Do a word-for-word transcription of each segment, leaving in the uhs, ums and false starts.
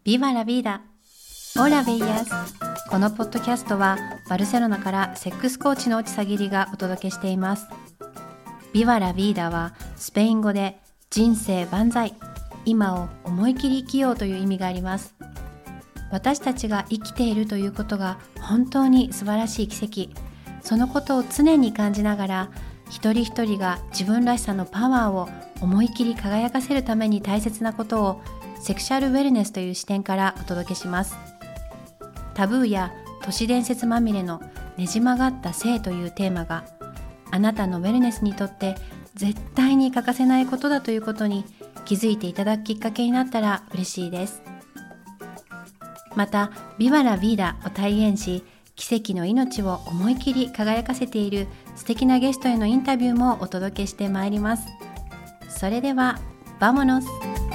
ビバラビーダオラベイヤス。このポッドキャストはバルセロナからセックスコーチの落ちさぎりがお届けしています。ビバラビーダはスペイン語で人生万歳、今を思い切り生きようという意味があります。私たちが生きているということが本当に素晴らしい奇跡。そのことを常に感じながら、一人一人が自分らしさのパワーを思い切り輝かせるために大切なことをセクシャルウェルネスという視点からお届けします。タブーや都市伝説まみれのねじ曲がった性というテーマがあなたのウェルネスにとって絶対に欠かせないことだということに気づいていただくきっかけになったら嬉しいです。またビバラビーダを体現し、奇跡の命を思い切り輝かせている素敵なゲストへのインタビューもお届けしてまいります。それではバモノス。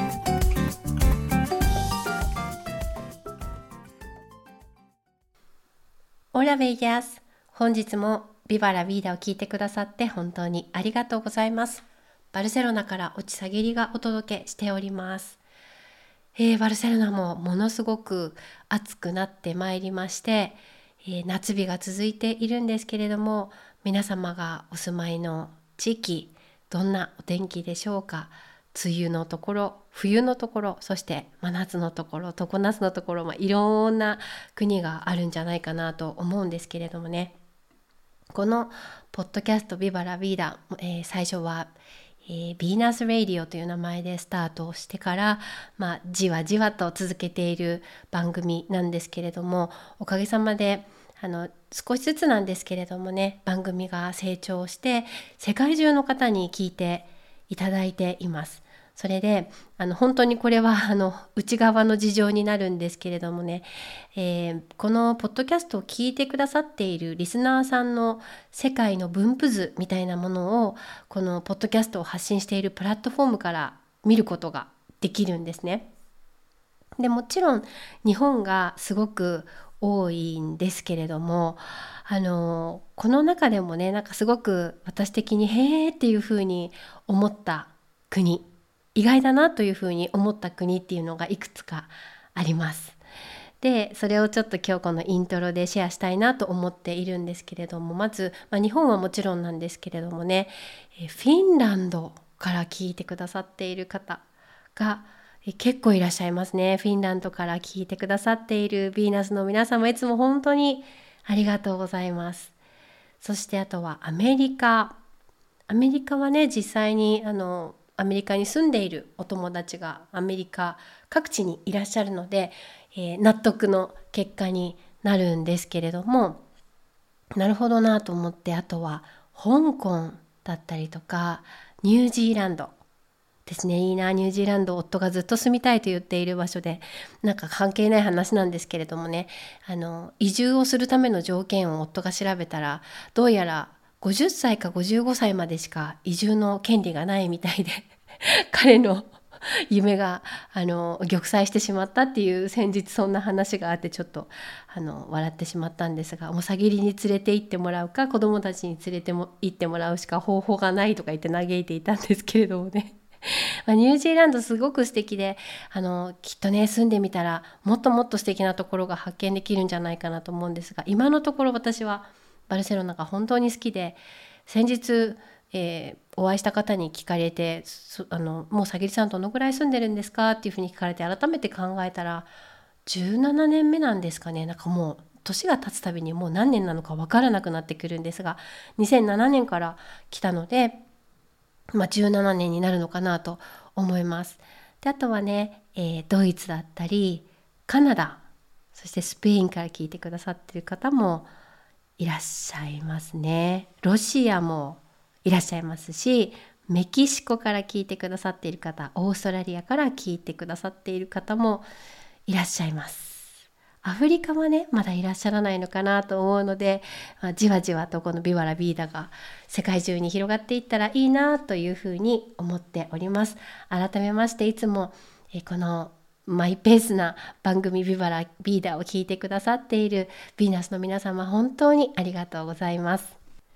オラベイヤス。本日もビバラビーダを聞いてくださって本当にありがとうございます。バルセロナから落ちさぎりがお届けしております。えー、バルセロナもものすごく暑くなってまいりまして、えー、夏日が続いているんですけれども、皆様がお住まいの地域どんなお天気でしょうか。梅雨のところ、冬のところ、そして真夏のところ、常夏のところ、まあ、いろんな国があるんじゃないかなと思うんですけれどもね、このポッドキャストビバラビーダ、えー、最初は、えー、ビーナス・レイディオという名前でスタートをしてから、まあ、じわじわと続けている番組なんですけれども、おかげさまであの少しずつなんですけれどもね、番組が成長して世界中の方に聞いていただいています。それであの本当にこれはあの内側の事情になるんですけれどもね、えー、このポッドキャストを聞いてくださっているリスナーさんの世界の分布図みたいなものをこのポッドキャストを発信しているプラットフォームから見ることができるんですね。でもちろん日本がすごく多いんですけれども、あのこの中でもね、なんかすごく私的にへーっていうふうに思った国、意外だなというふうに思った国っていうのがいくつかあります。でそれをちょっと今日このイントロでシェアしたいなと思っているんですけれども、まず、まあ、日本はもちろんなんですけれどもね、フィンランドから聞いてくださっている方が結構いらっしゃいますね。フィンランドから聞いてくださっているヴィーナスの皆様、いつも本当にありがとうございます。そしてあとはアメリカアメリカはね、実際にあのアメリカに住んでいるお友達がアメリカ各地にいらっしゃるので、えー、納得の結果になるんですけれども、なるほどなと思って、あとは香港だったりとかニュージーランドですね。いいな、ニュージーランド、夫がずっと住みたいと言っている場所で、なんか関係ない話なんですけれどもね、あの移住をするための条件を夫が調べたら、どうやらごじゅっさいかごじゅうごさいまでしか移住の権利がないみたいで彼の夢があの玉砕してしまったっていう、先日そんな話があって、ちょっとあの笑ってしまったんですが、もうさぎりに連れて行ってもらうか子供たちに連れても行ってもらうしか方法がないとか言って嘆いていたんですけれどもねまあ、ニュージーランドすごく素敵で、あのきっとね、住んでみたらもっともっと素敵なところが発見できるんじゃないかなと思うんですが、今のところ私はバルセロナが本当に好きで、先日、えー、お会いした方に聞かれて、あのもうさぎりさんどのぐらい住んでるんですかっていうふうに聞かれて、改めて考えたらじゅうななねんめなんですかね。なんかもう年が経つたびにもう何年なのか分からなくなってくるんですが、にせんななねんから来たので、まあ、じゅうななねんになるのかなと思います。であとはね、えー、ドイツだったりカナダ、そしてスペインから聞いてくださっている方もいらっしゃいますね。ロシアもいらっしゃいますし、メキシコから聞いてくださっている方、オーストラリアから聞いてくださっている方もいらっしゃいます。アフリカはね、まだいらっしゃらないのかなと思うので、まあ、じわじわとこのビバラビーダが世界中に広がっていったらいいなというふうに思っております。改めまして、いつもえこのマイペースな番組ビバラビーダを聞いてくださっているヴィーナスの皆様、本当にありがとうございます。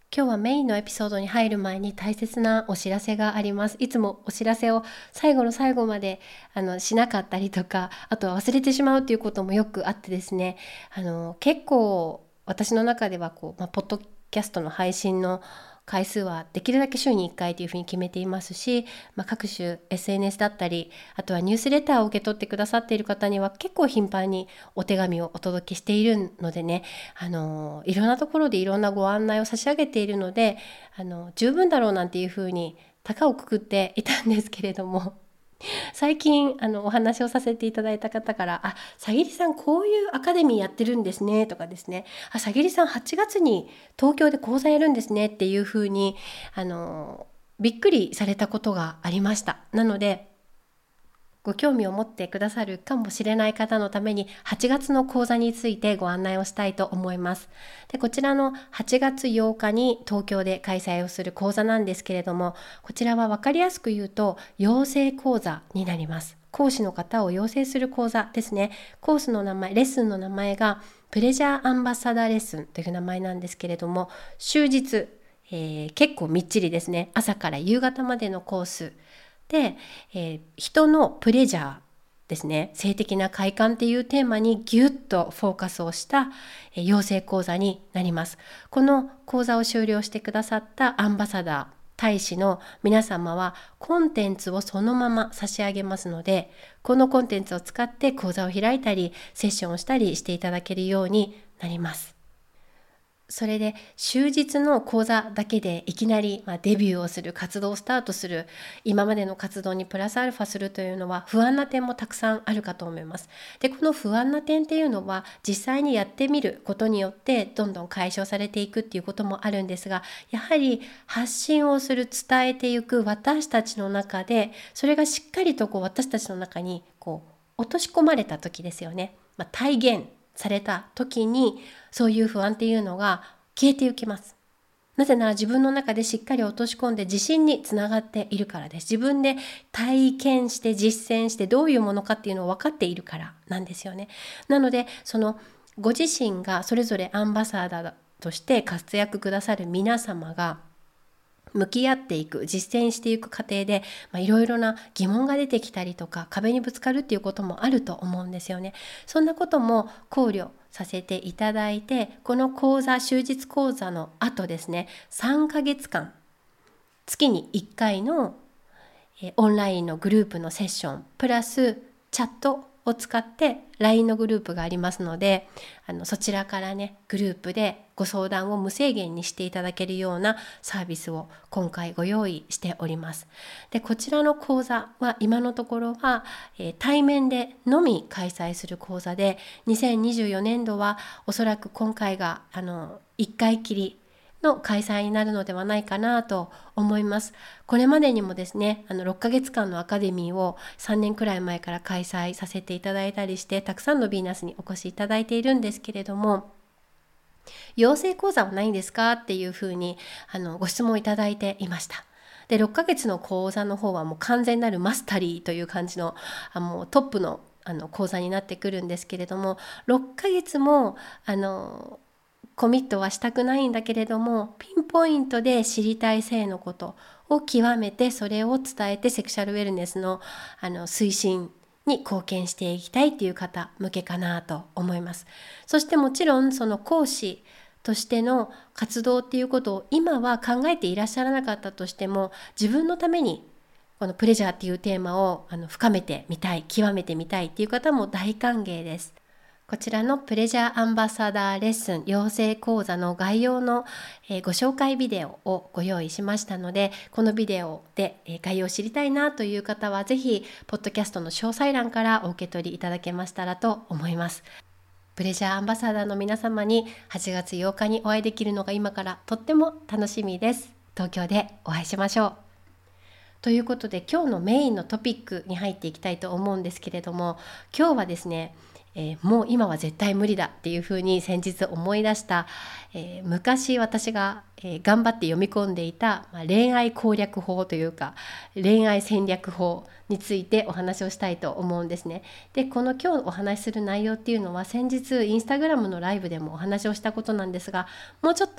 今日はメインのエピソードに入る前に大切なお知らせがあります。いつもお知らせを最後の最後まであのしなかったりとか、あとは忘れてしまうということもよくあってですね、あの結構私の中ではこう、まあ、ポッドキャストの配信の回数はできるだけ週にいっかいというふうに決めていますし、まあ、各種 エスエヌエス だったり、あとはニュースレターを受け取ってくださっている方には結構頻繁にお手紙をお届けしているのでね、あのいろんなところでいろんなご案内を差し上げているので、あの十分だろうなんていうふうに高をくくっていたんですけれども、最近あのお話をさせていただいた方から「あ、さぎりさんこういうアカデミーやってるんですね」とかですね「あ、さぎりさんはちがつに東京で講座やるんですね」っていうふうにあのびっくりされたことがありました。なのでご興味を持ってくださるかもしれない方のためにはちがつの講座についてご案内をしたいと思います。で、こちらのはちがつようかに東京で開催をする講座なんですけれども、こちらは分かりやすく言うと養成講座になります。講師の方を養成する講座ですね。コースの名前、レッスンの名前がプレジャーアンバサダーレッスンという名前なんですけれども、終日、えー、結構みっちりですね、朝から夕方までのコースで、えー、人のプレジャーですね、性的な快感っていうテーマにギュッとフォーカスをした、えー、養成講座になります。この講座を修了してくださったアンバサダー、大使の皆様はコンテンツをそのまま差し上げますので、このコンテンツを使って講座を開いたりセッションをしたりしていただけるようになります。それで終日の講座だけでいきなり、まあ、デビューをする、活動をスタートする、今までの活動にプラスアルファするというのは不安な点もたくさんあるかと思います。で、この不安な点っていうのは実際にやってみることによってどんどん解消されていくっていうこともあるんですが、やはり発信をする、伝えていく私たちの中でそれがしっかりとこう私たちの中にこう落とし込まれた時ですよね、まあ、体現された時にそういう不安っていうのが消えていきます。なぜなら自分の中でしっかり落とし込んで自信につながっているからです。自分で体験して実践してどういうものかっていうのを分かっているからなんですよね。なのでそのご自身がそれぞれアンバサダーとして活躍くださる皆様が向き合っていく、実践していく過程でいろいろな疑問が出てきたりとか壁にぶつかるっていうこともあると思うんですよね。そんなことも考慮させていただいて、この講座、終日講座の後ですね、さんかげつかん月にいっかいのえオンラインのグループのセッションプラスチャットを使って ライン のグループがありますので、あのそちらからねグループでご相談を無制限にしていただけるようなサービスを今回ご用意しております。で、こちらの講座は今のところは、えー、対面でのみ開催する講座で、にせんにじゅうよねんどはおそらく今回があのいっかいきりの開催になるのではないかなと思います。これまでにもですね、あのろっかげつかんのアカデミーをさんねんくらい前から開催させていただいたりして、たくさんのヴィーナスにお越しいただいているんですけれども、養成講座はないんですかっていうふうにあのご質問いただいていました。で、ろっかげつの講座の方はもう完全なるマスタリーという感じの、あもうトップのあの講座になってくるんですけれども、ろっかげつもあのコミットはしたくないんだけれども、ピンポイントで知りたい性のことを極めてそれを伝えてセクシャルウェルネスの、あの推進に貢献していきたいという方向けかなと思います。そしてもちろんその講師としての活動っていうことを今は考えていらっしゃらなかったとしても、自分のためにこのプレジャーっていうテーマをあの深めてみたい、極めてみたいっていう方も大歓迎です。こちらのプレジャーアンバサダーレッスン養成講座の概要の、えー、ご紹介ビデオをご用意しましたので、このビデオで、えー、概要を知りたいなという方はぜひポッドキャストの詳細欄からお受け取りいただけましたらと思います。プレジャーアンバサダーの皆様にはちがつようかにお会いできるのが今からとっても楽しみです。東京でお会いしましょう。ということで今日のメインのトピックに入っていきたいと思うんですけれども、今日はですねえー、もう今は絶対無理だっていうふうに先日思い出した、えー、昔私が、えー、頑張って読み込んでいた、まあ、恋愛攻略法というか恋愛戦略法についてお話をしたいと思うんですね。で、この今日お話しする内容っていうのは先日インスタグラムのライブでもお話をしたことなんですが、もうちょっと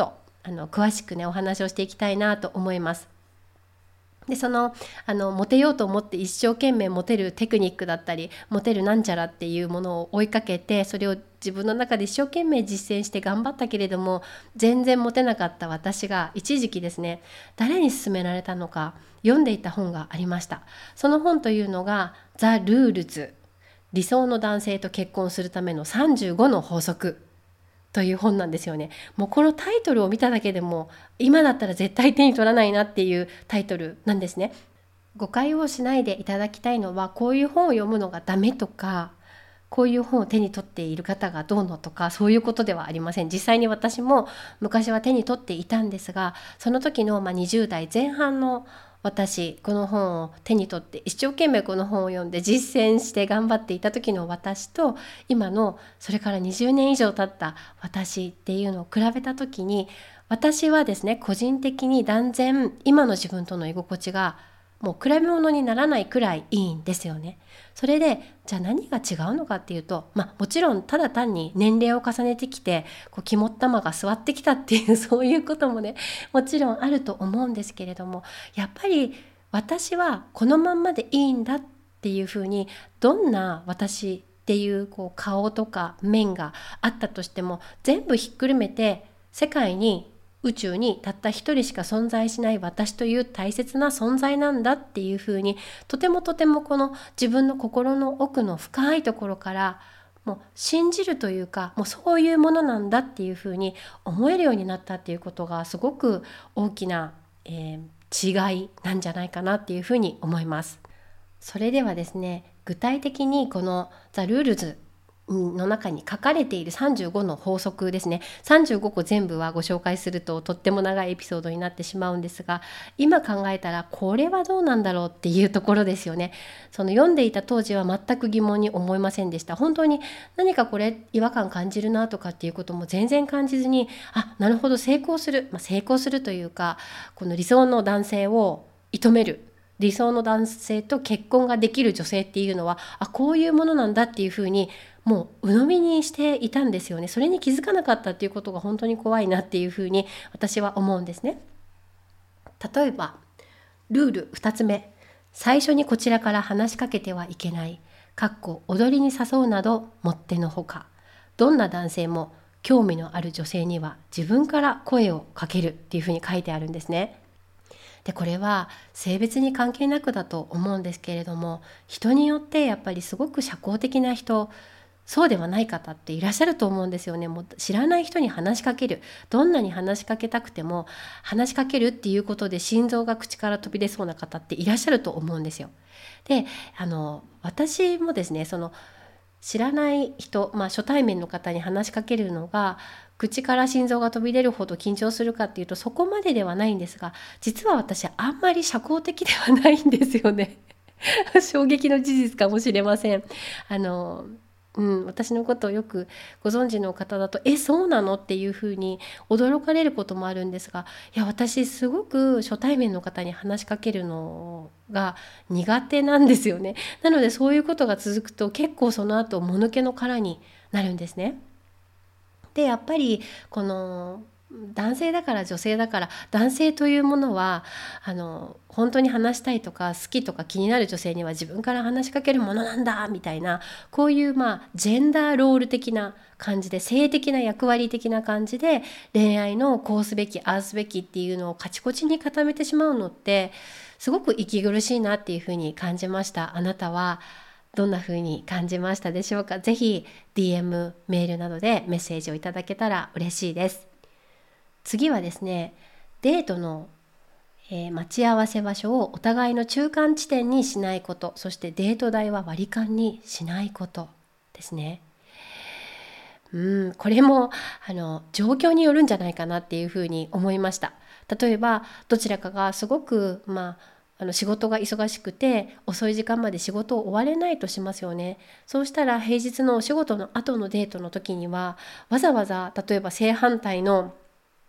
あの詳しくねお話をしていきたいなと思います。でそのあのモテようと思って一生懸命モテるテクニックだったりモテるなんちゃらっていうものを追いかけて、それを自分の中で一生懸命実践して頑張ったけれども全然モテなかった私が一時期ですね、誰に勧められたのか読んでいた本がありました。その本というのがザ・ルールズ、理想の男性と結婚するためのさんじゅうごの法則という本なんですよね。もうこのタイトルを見ただけでも今だったら絶対手に取らないなっていうタイトルなんですね。誤解をしないでいただきたいのは、こういう本を読むのがダメとか、こういう本を手に取っている方がどうのとか、そういうことではありません。実際に私も昔は手に取っていたんですが、その時のまあにじゅう代前半の私、この本を手に取って一生懸命この本を読んで実践して頑張っていた時の私と、今のそれからにじゅうねん以上経った私っていうのを比べた時に、私はですね、個人的に断然今の自分との居心地がもう比べ物にならないくらいいいんですよね。それでじゃあ何が違うのかっていうと、まあ、もちろんただ単に年齢を重ねてきてこう肝っ玉が座ってきたっていうそういうこともねもちろんあると思うんですけれども、やっぱり私はこのまんまでいいんだっていうふうに、どんな私っていうこう顔とか面があったとしても全部ひっくるめて世界に宇宙にたった一人しか存在しない私という大切な存在なんだっていうふうに、とてもとてもこの自分の心の奥の深いところからもう信じるというか、もうそういうものなんだっていうふうに思えるようになったっていうことがすごく大きな、えー、違いなんじゃないかなっていうふうに思います。それではですね、具体的にこのザ・ルールズの中に書かれているさんじゅうごの法則ですね、さんじゅうごこ全部はご紹介するととっても長いエピソードになってしまうんですが、今考えたらこれはどうなんだろうっていうところですよね。その読んでいた当時は全く疑問に思いませんでした。本当に何かこれ違和感感じるなとかっていうことも全然感じずに、あ、なるほど、成功する、まあ、成功するというか、この理想の男性を射止める、理想の男性と結婚ができる女性っていうのは、あ、こういうものなんだっていうふうにもう鵜呑みにしていたんですよね。それに気づかなかったっていうことが本当に怖いなっていうふうに私は思うんですね。例えばルールふたつめ、最初にこちらから話しかけてはいけない、かっこ踊りに誘うなどもってのほか、どんな男性も興味のある女性には自分から声をかけるっていうふうに書いてあるんですね。でこれは性別に関係なくだと思うんですけれども、人によってやっぱりすごく社交的な人、そうではない方っていらっしゃると思うんですよね。もう知らない人に話しかける、どんなに話しかけたくても話しかけるっていうことで心臓が口から飛び出そうな方っていらっしゃると思うんですよ。であの私もですね、その知らない人、まあ、初対面の方に話しかけるのが口から心臓が飛び出るほど緊張するかっていうとそこまでではないんですが、実は私あんまり社交的ではないんですよね衝撃の事実かもしれません。あのうん、私のことをよくご存知の方だと、え、そうなのっていうふうに驚かれることもあるんですが、いや私すごく初対面の方に話しかけるのが苦手なんですよね。なのでそういうことが続くと結構その後もぬけの殻になるんですね。でやっぱりこの男性だから女性だから、男性というものはあの本当に話したいとか好きとか気になる女性には自分から話しかけるものなんだみたいな、こういうまあジェンダーロール的な感じで、性的な役割的な感じで恋愛のこうすべきああすべきっていうのをカチコチに固めてしまうのってすごく息苦しいなっていうふうに感じました。あなたはどんな風に感じましたでしょうか。ぜひ ディーエム メールなどでメッセージをいただけたら嬉しいです。次はですね、デートの、えー待ち合わせ場所をお互いの中間地点にしないこと、そしてデート代は割り勘にしないことですね。うん、これもあの状況によるんじゃないかなっていうふうに思いました。例えばどちらかがすごく、まあ、あの仕事が忙しくて遅い時間まで仕事を終われないとしますよね。そうしたら平日のお仕事の後のデートの時にはわざわざ例えば正反対の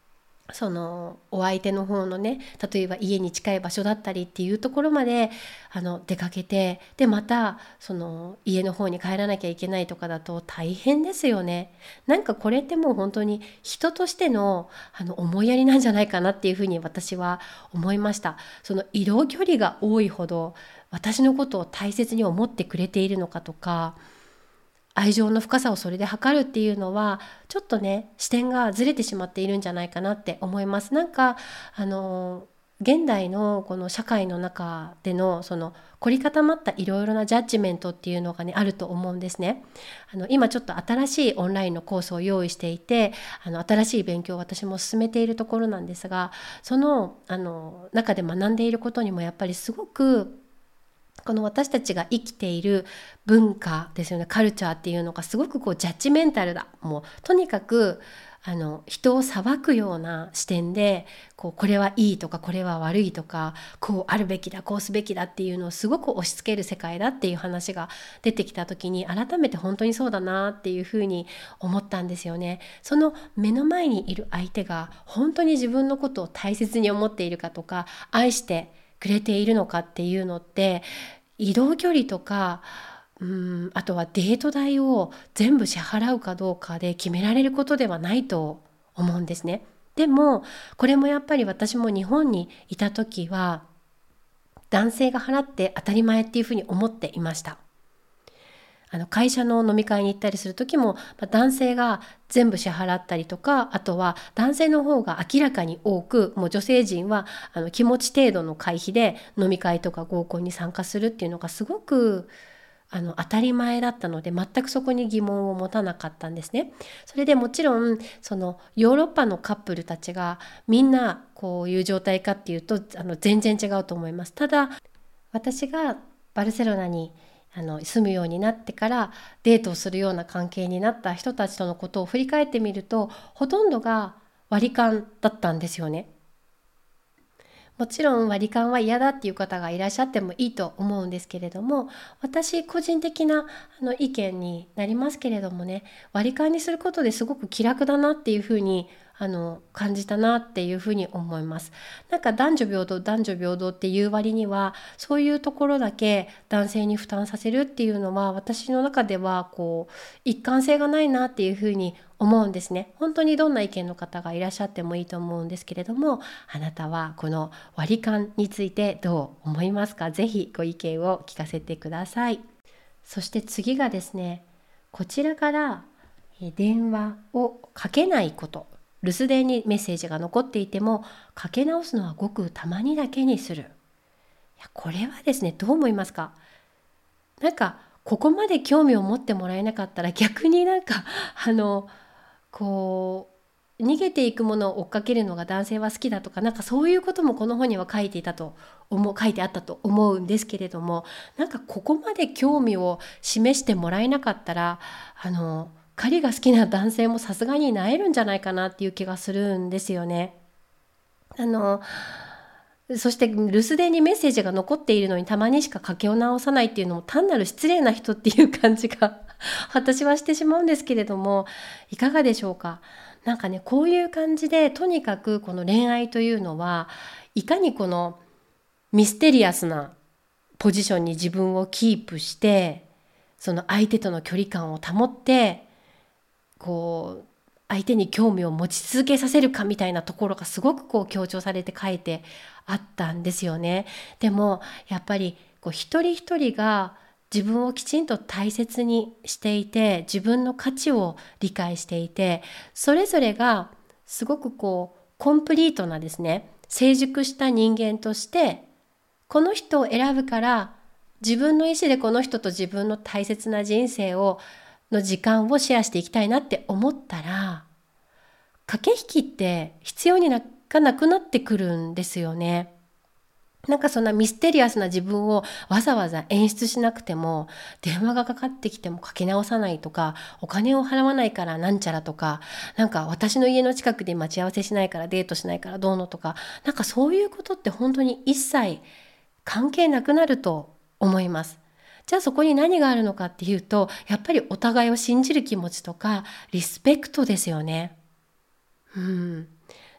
そのお相手の方のね、例えば家に近い場所だったりっていうところまであの出かけて、でまたその家の方に帰らなきゃいけないとかだと大変ですよね。なんかこれってもう本当に人としてのあの思いやりなんじゃないかなっていうふうに私は思いました。その移動距離が多いほど私のことを大切に思ってくれているのかとか、愛情の深さをそれで測るっていうのはちょっとね視点がずれてしまっているんじゃないかなって思います。なんかあの現代のこの社会の中でのその凝り固まったいろいろなジャッジメントっていうのがねあると思うんですね。あの今ちょっと新しいオンラインのコースを用意していて、あの新しい勉強を私も進めているところなんですが、そのあの中で学んでいることにもやっぱりすごくこの私たちが生きている文化ですよね、カルチャーっていうのがすごくこうジャッジメンタルだ、もうとにかくあの人を裁くような視点でこうこれはいいとかこれは悪いとか、こうあるべきだこうすべきだっていうのをすごく押し付ける世界だっていう話が出てきた時に、改めて本当にそうだなっていうふうに思ったんですよね。その目の前にいる相手が本当に自分のことを大切に思っているかとか、愛してくれているのかっていうのって、移動距離とかうーんあとはデート代を全部支払うかどうかで決められることではないと思うんですね。でもこれもやっぱり私も日本にいた時は男性が払って当たり前っていうふうに思っていました。あの会社の飲み会に行ったりする時も、まあ、男性が全部支払ったりとか、あとは男性の方が明らかに多く、もう女性陣はあの気持ち程度の会費で飲み会とか合コンに参加するっていうのがすごくあの当たり前だったので、全くそこに疑問を持たなかったんですね。それでもちろんそのヨーロッパのカップルたちがみんなこういう状態かっていうとあの全然違うと思います。ただ私がバルセロナにあの住むようになってからデートをするような関係になった人たちとのことを振り返ってみると、ほとんどが割り勘だったんですよね。もちろん割り勘は嫌だっていう方がいらっしゃってもいいと思うんですけれども、私個人的なあの意見になりますけれどもね、割り勘にすることですごく気楽だなっていうふうにあの感じたなっていうふうに思います。なんか男女平等男女平等っていう割にはそういうところだけ男性に負担させるっていうのは私の中ではこう一貫性がないなっていうふうに思うんですね。本当にどんな意見の方がいらっしゃってもいいと思うんですけれども、あなたはこの割り勘についてどう思いますか？ぜひご意見を聞かせてください。そして次がですね、こちらから電話をかけないこと。留守電にメッセージが残っていてもかけ直すのはごくたまにだけにする。いやこれはですね、どう思いますか？なんかここまで興味を持ってもらえなかったら逆になんかあのこう逃げていくものを追っかけるのが男性は好きだとか、なんかそういうこともこの本には書いていたと思う書いてあったと思うんですけれども、なんかここまで興味を示してもらえなかったらあの狩りが好きな男性もさすがに萎えるんじゃないかなっていう気がするんですよね。あのそして留守電にメッセージが残っているのにたまにしか書き直さないっていうのも単なる失礼な人っていう感じが私はしてしまうんですけれども、いかがでしょうか。なんかね、こういう感じでとにかくこの恋愛というのはいかにこのミステリアスなポジションに自分をキープして、その相手との距離感を保ってこう相手に興味を持ち続けさせるかみたいなところがすごくこう強調されて書いてあったんですよね。でもやっぱりこう一人一人が自分をきちんと大切にしていて、自分の価値を理解していて、それぞれがすごくこうコンプリートなですね、成熟した人間としてこの人を選ぶから自分の意思でこの人と自分の大切な人生をの時間をシェアしていきたいなって思ったら、駆け引きって必要になかなくなってくるんですよね。なんかそんなミステリアスな自分をわざわざ演出しなくても、電話がかかってきてもかけ直さないとか、お金を払わないからなんちゃらとか、なんか私の家の近くで待ち合わせしないからデートしないからどうのとか、なんかそういうことって本当に一切関係なくなると思います。じゃあそこに何があるのかっていうと、やっぱりお互いを信じる気持ちとかリスペクトですよね。うん、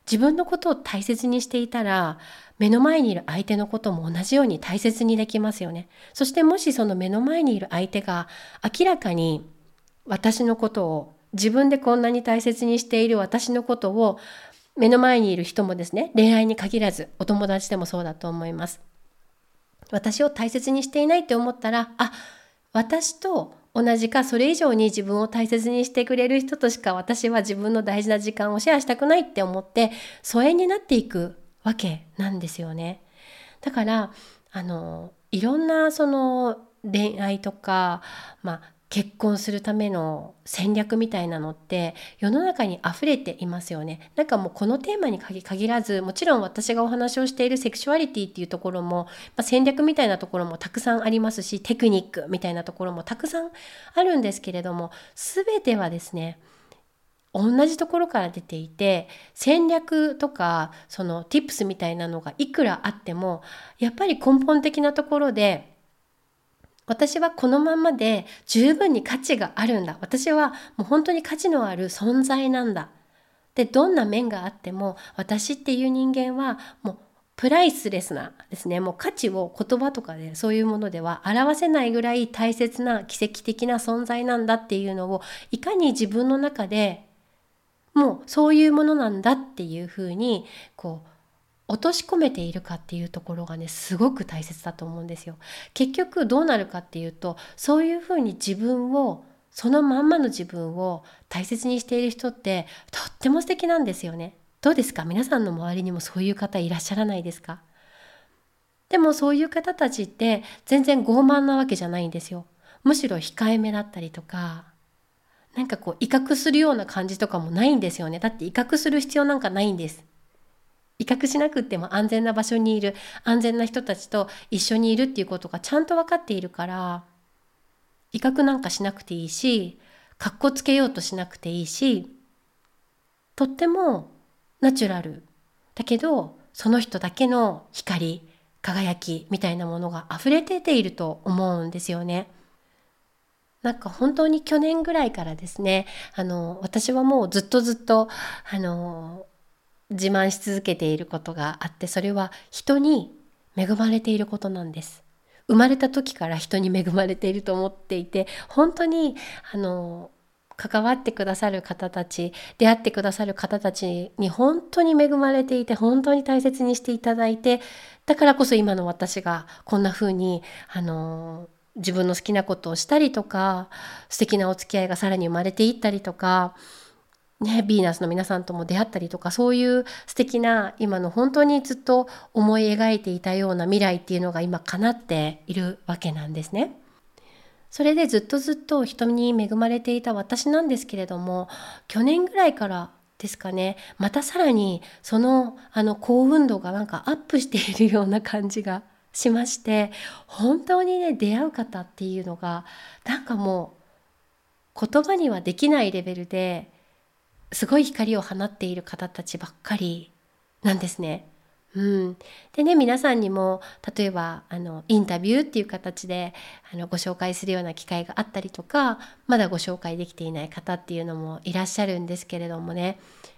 自分のことを大切にしていたら、目の前にいる相手のことも同じように大切にできますよね。そしてもしその目の前にいる相手が明らかに私のことを、自分でこんなに大切にしている私のことを、目の前にいる人もですね、恋愛に限らずお友達でもそうだと思います。私を大切にしていないって思ったら、あ、私と同じかそれ以上に自分を大切にしてくれる人としか私は自分の大事な時間をシェアしたくないって思って疎遠になっていくわけなんですよね。だからあのいろんなその恋愛とか、まあ結婚するための戦略みたいなのって世の中に溢れていますよね。なんかもうこのテーマに限らず、もちろん私がお話をしているセクシュアリティっていうところも、まあ、戦略みたいなところもたくさんありますし、テクニックみたいなところもたくさんあるんですけれども、全てはですね、同じところから出ていて、戦略とかその tips みたいなのがいくらあっても、やっぱり根本的なところで、私はこのままで十分に価値があるんだ。私はもう本当に価値のある存在なんだ。で、どんな面があっても私っていう人間はもうプライスレスなですね、もう価値を言葉とかでそういうものでは表せないぐらい大切な奇跡的な存在なんだっていうのを、いかに自分の中でもうそういうものなんだっていうふうにこう落とし込めているかっていうところがね、すごく大切だと思うんですよ。結局どうなるかっていうと、そういうふうに自分を、そのまんまの自分を大切にしている人ってとっても素敵なんですよね。どうですか？皆さんの周りにもそういう方いらっしゃらないですか？でもそういう方たちって全然傲慢なわけじゃないんですよ。むしろ控えめだったりとか、なんかこう威嚇するような感じとかもないんですよね。だって威嚇する必要なんかないんです。威嚇しなくっても安全な場所にいる、安全な人たちと一緒にいるっていうことがちゃんと分かっているから、威嚇なんかしなくていいし、かっこつけようとしなくていいし、とってもナチュラルだけど、その人だけの光、輝きみたいなものが溢れ出ていると思うんですよね。なんか本当に去年ぐらいからですね、あの私はもうずっとずっとあの自慢し続けていることがあって、それは人に恵まれていることなんです。生まれた時から人に恵まれていると思っていて、本当にあの関わってくださる方たち、出会ってくださる方たちに本当に恵まれていて、本当に大切にしていただいて、だからこそ今の私がこんな風にあの自分の好きなことをしたりとか、素敵なお付き合いがさらに生まれていったりとかね、ヴィーナスの皆さんとも出会ったりとか、そういう素敵な今の本当にずっと思い描いていたような未来っていうのが今叶っているわけなんですね。それでずっとずっと人に恵まれていた私なんですけれども、去年ぐらいからですかね、またさらにそのあの幸運度がなんかアップしているような感じがしまして、本当にね、出会う方っていうのがなんかもう言葉にはできないレベルですごい光を放っている方たちばっかりなんですね。うん、でね、皆さんにも例えばあのインタビューっていう形であのご紹介するような機会があったりとか、まだご紹介できていない方っていうのもいらっしゃるんですけれどもね、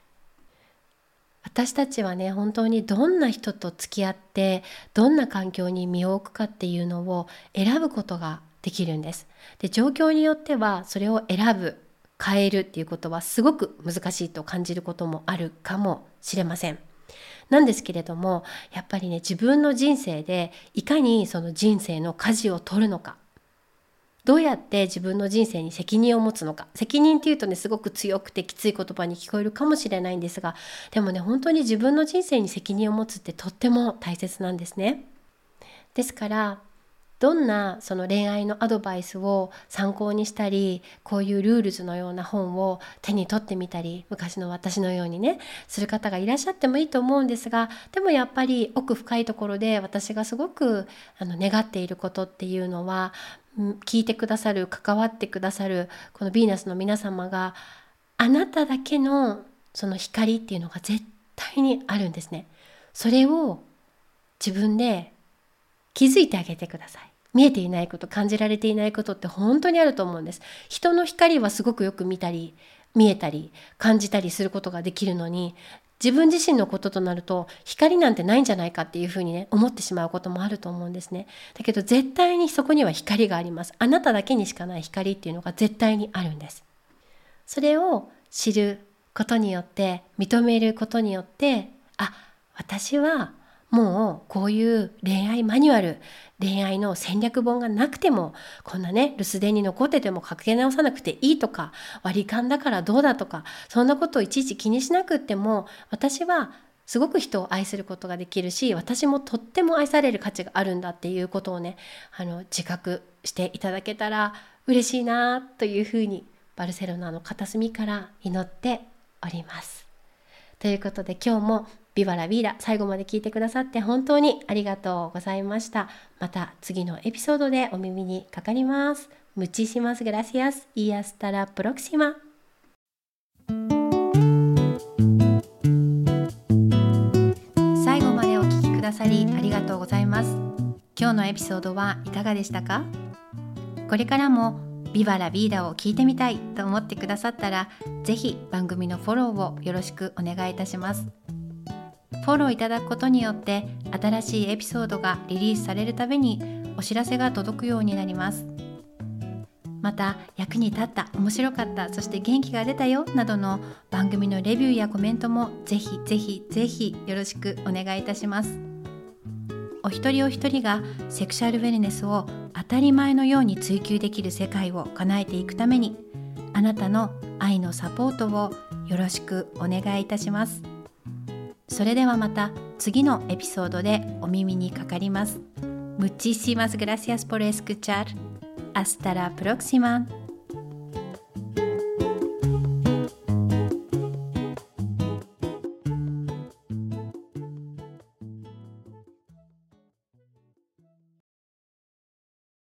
私たちはね、本当にどんな人と付き合ってどんな環境に身を置くかっていうのを選ぶことができるんです。で、状況によってはそれを選ぶ、変えるっていうことはすごく難しいと感じることもあるかもしれません。なんですけれども、やっぱりね、自分の人生でいかにその人生の舵を取るのか、どうやって自分の人生に責任を持つのか。責任っていうとね、すごく強くてきつい言葉に聞こえるかもしれないんですが、でもね、本当に自分の人生に責任を持つってとっても大切なんですね。ですからどんなその恋愛のアドバイスを参考にしたり、こういうルールズのような本を手に取ってみたり、昔の私のようにねする方がいらっしゃってもいいと思うんですが、でもやっぱり奥深いところで私がすごくあの願っていることっていうのは、聞いてくださる、関わってくださるこのヴィーナスの皆様があなただけのその光っていうのが絶対にあるんですね。それを自分で気づいてあげてください。見えていないこと、感じられていないことって本当にあると思うんです。人の光はすごくよく見たり見えたり感じたりすることができるのに、 自分自身のこととなると光なんてないんじゃないかっていうふうにね思ってしまうこともあると思うんですね。だけど絶対にそこには光があります。あなただけにしかない光っていうのが絶対にあるんです。それを知ることによって、認めることによって、あ、私はもうこういう恋愛マニュアル、恋愛の戦略本がなくても、こんなね留守電に残っててもかけ直さなくていいとか、割り勘だからどうだとか、そんなことをいちいち気にしなくっても、私はすごく人を愛することができるし、私もとっても愛される価値があるんだっていうことをね、あの自覚していただけたら嬉しいなというふうに、バルセロナの片隅から祈っております。ということで、今日もビバラビーラ最後まで聞いてくださって本当にありがとうございました。また次のエピソードでお耳にかかります。Muchísimas gracias y hasta la próxima。最後までお聞きくださりありがとうございます。今日のエピソードはいかがでしたか？これからもビバラビーダを聞いてみたいと思ってくださったら、ぜひ番組のフォローをよろしくお願いいたします。フォローいただくことによって新しいエピソードがリリースされるたびにお知らせが届くようになります。また役に立った、面白かった、そして元気が出たよなどの番組のレビューやコメントもぜひぜひぜひよろしくお願いいたします。お一人お一人がセクシャルウェルネスを当たり前のように追求できる世界を叶えていくために、あなたの愛のサポートをよろしくお願いいたします。それではまた次のエピソードでお耳にかかります。Muchísimas gracias por escuchar. Hasta la próxima.